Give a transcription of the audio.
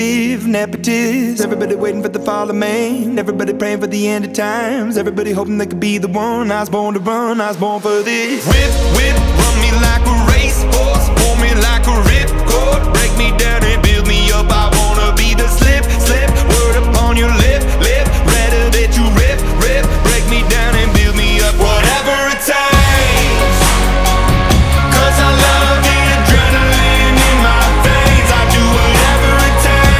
Nepotist, everybody waiting for the fall of man. Everybody praying for the end of times. Everybody hoping they could be the one. I was born to run, I was born for this. Whip, whip, run me like a racehorse, pull me like a ripcord, break me down